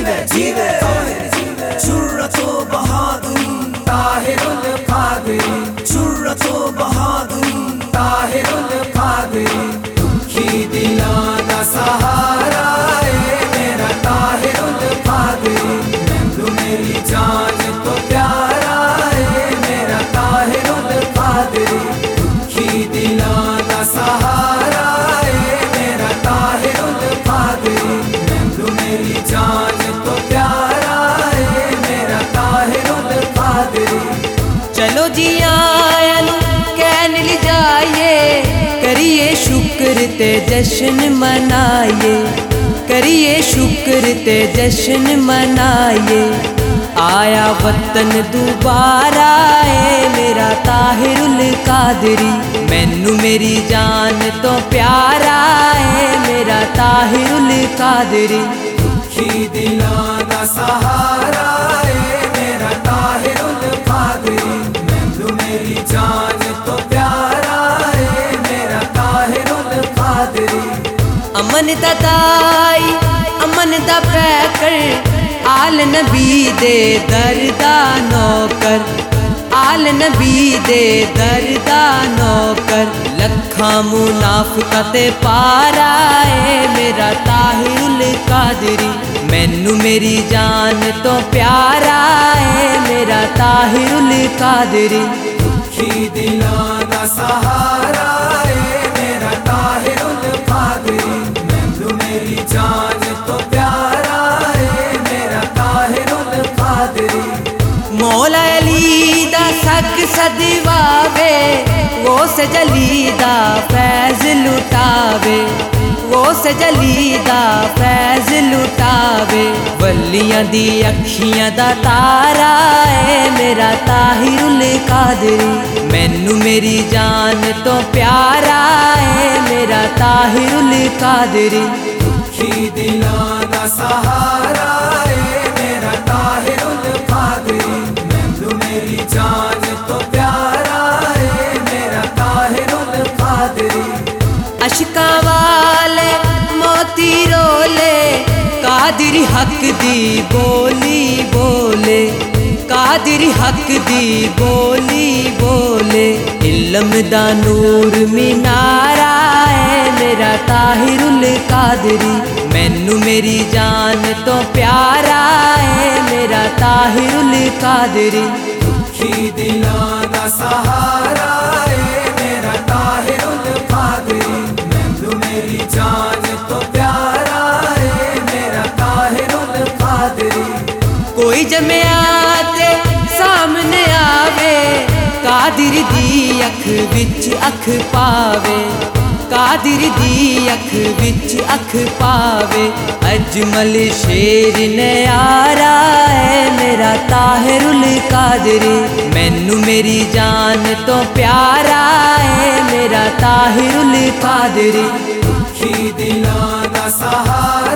जीवे जीवे जुर्रतो बहादुरी ताहिरुल कादरी जुर्रतो बहादुरी ताहिरुल कादरी दुखी दिलां दा सहारा है मेरा ताहिरुल कादरी मैनू मेरी जान तो प्यारा है मेरा ताहिरुल कादरी दुखी दिलां दा सहारा है मेरा ताहिरुल कादरी मैनू मेरी जान तो प्यारा है मेरा ताहिरुल कादरी। चलो जी आया नू कहन ली जाइए करिए शुक्र ते जश्न मनाइए करिए शुक्र ते जश्न मनाइए आया वतन दोबारा है मेरा ताहिरुल कादरी मैनू मेरी जान तो प्यारा है मेरा ताहिरुल कादरी दुखी दिलां दा सहारा है मेरा ताहिरुल कादरी मैनू मेरी जान तो प्यारा है मेरा ताहिरुल कादरी। अमन दा दाई अमन दा पैकर आल नबी दे दरदा नौकर आल नबी दे दरदा नौकर लखां मुनाफिकां ते पारा है मेरा ताहिरुल कादरी मैनू मेरी जान तो प्यारा है मेरा ताहिरुल कादरी दुखी दिलां दा सहारा है मेरा ताहिरुल कादरी मैनू मेरी जान तो प्यारा है मेरा ताहिरुल कादरी। मौला अली दा सग सदवावे वो सजली दा फैज लुटावे वो सजली दा फैज लुटावे वलियां दी अखियां दा तारा है मेरा ताहिरुल कादरी मैनू मेरी जान तो प्यारा है मेरा ताहिरुल कादरी दुखी दिलां दा सहारा है मेरा ताहिरुल कादरी मैनू मेरी जान तो प्यारा है मेरा ताहिरुल कादरी। अशका वाले मोती रोले कादरी हक दी बोली बोले कादरी हक दी बोली बोले इल्म दा नूर मीनारा है मेरा ताहिरुल कादरी मैनू मेरी जान तो प्यारा है मेरा ताहिरुल कादरी दुखी दिलां दा सहारा है मेरा ताहिरुल कादरी मैनू मेरी जान तो प्यारा है मेरा ताहिरुल कादरी। कोई जमेआते सामने आवे कादरी दी अख विच अख पावे कादरी दी अख विच अख पावे अजमल शेर न्यारा है मेरा ताहिरुल कादरी मैनू मेरी जान तो प्यारा है मेरा ताहिरुल कादरी दुखी दिलां दा सहारा